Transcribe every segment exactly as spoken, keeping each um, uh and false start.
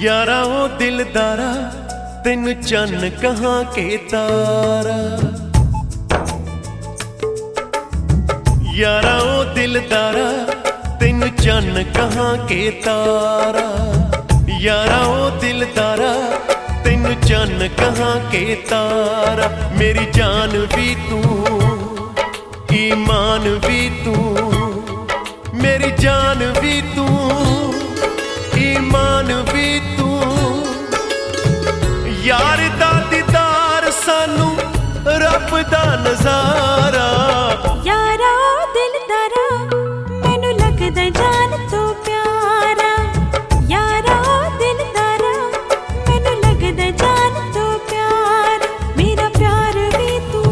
यारा ओ दिलदारा तेन चन्न कहाँ के तारा। यारा ओ दिलदारा तेन चन्न कहाँ के तारा। यारा ओ दिलदारा तेन चन्न कहाँ के तारा। मेरी जान भी तू ईमान भी तू, मेरी जान भी तू ईमान भी तू। यार दा दीदार सानू रब दा नजारा। यारा ओ दिलदारा मैनू लगदा जान तो प्यारा। यारा ओ दिलदारा मैनू लगदा जान तो प्यारा। मेरा प्यार भी तू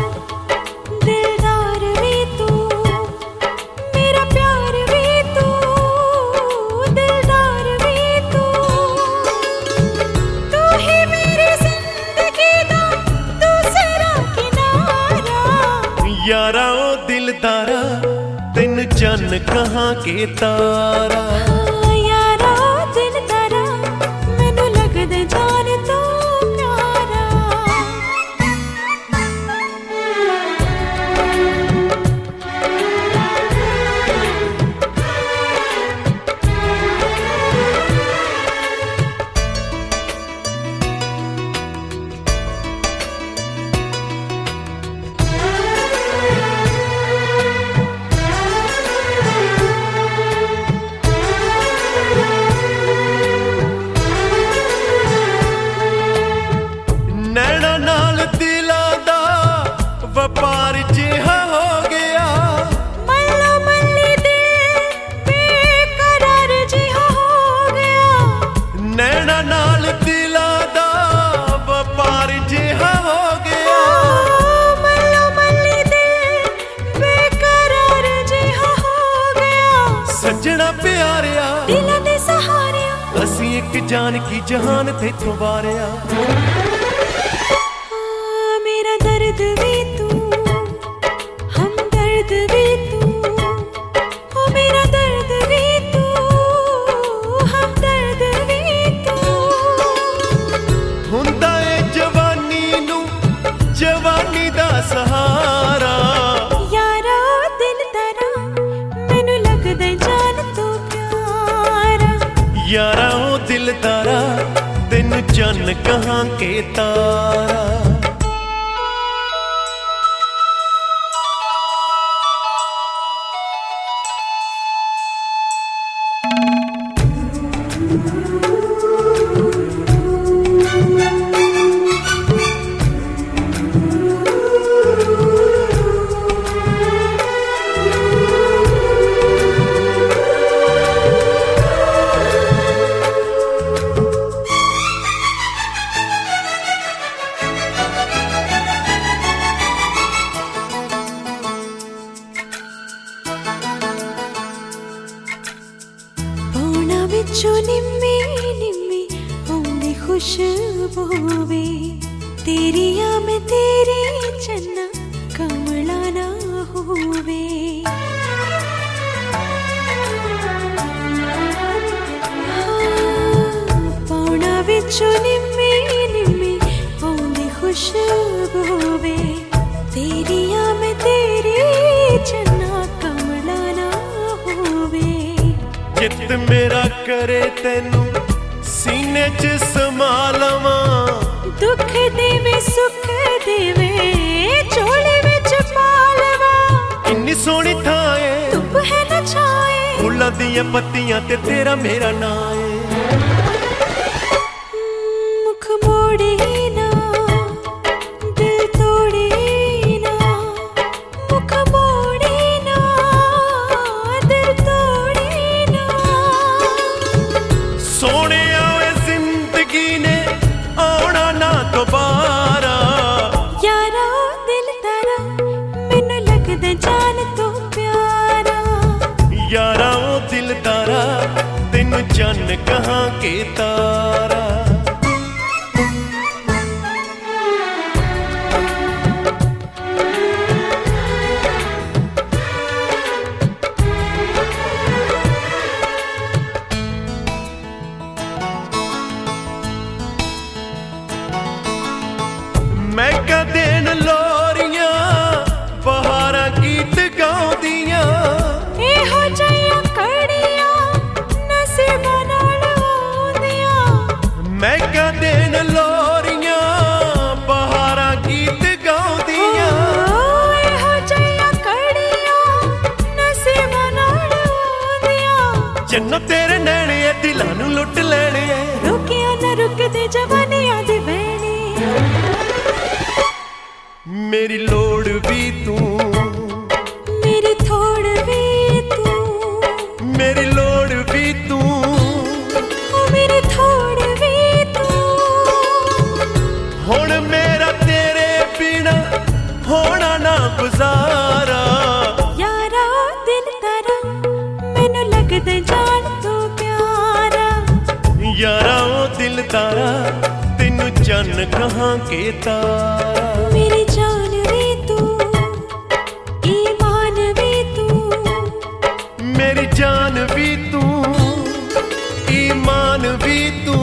दिलदार भी तू, मेरा प्यार भी तू दिलदार भी तू। तू ही मेरी जिंदगी दा दूसरा किनारा। यारा ओ दिलदारा तेन चन्न कहाँ के तारा। यारा ओ दिलदारा मैनू लगदा जान तो प्यारा। नैना नाल दिलां दा वपार जिहा हो गया। मल्लो मल्ली दिल बेकरार जिहा हो गया। नैना नाल दिलां दा वपार जिहा हो गया। मल्लो मल्ली दिल बेकरार जिहा हो गया। सजना प्यारिया दिलां दे सहारिया असीं एक जान की जहान तेथों वारिया। मेरा दर्द भी तू हमदर्द भी तू। ओ मेरा दर्द भी तू हमदर्द भी तू। हुंदा ए जवानी नू जवानी दा सहारा। यारा ओ दिलदारा मैनू लगदा जान तो प्यारा। यारा ओ दिलदारा तेन चन्न कहाँ के तारा। पौना विचों निम्मी निम्मी आउंदी खुशबू वे। तेरिया मैं तेरी चन्ना कमला ना होवे। पौना विचों निम्मी निम्मी आउंदी खुशबू वे। तेरिया मैं तेरी चन्ना कमला ना होवे। जित मेरा करे तेनू सीने च समा लवां। दुख देवे सुख देवे झोली विच पा लवां। इन्नी सोहनी थां ऐ धुप है न छाए फुल्लां दियां पत्तियां ते तेरा मेरा नां ऐ। मुख मोड़े ना दिल तोड़े ना। मुख मोड़े ना दिल तोड़े ना। सोने आए जिंदगी ने आना ना दोबारा। यारा ओ दिलदारा मैनू लगदा जान तो प्यारा। यारा ओ दिलदारा तेन चन्न कहाँ के तारा। मेरी लोड़ भी तू, मेरी थोड़ भी तू, मेरी लोड़ भी तू, ओ मेरी थोड़ भी तू। हुण मेरा तेरे बिना होना ना गुजारा। यारा दिल तारा मैनू लगदा जान तू प्यारा। यारा ओ दिल तारा तेनू चन्न कहाँ के तारा। मेरी जान भी तू, ईमान भी तू, मेरी जान भी तू, ईमान भी तू।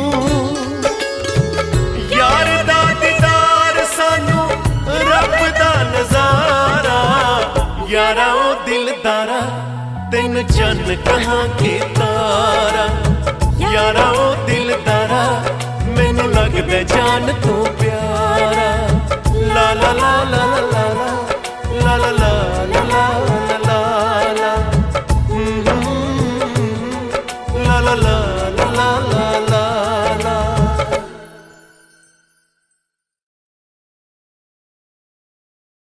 यार दा दीदार सानू रब दा नजारा। यारा ओ दिलदारा तेनू चन्न कहाँ के तारा। यारा ओ दिलदारा मैनू लगदा जान तू प्यारा। ला ला ला ला ला ला ला ला ला ला ला ला ला ला ला ला ला ला ला।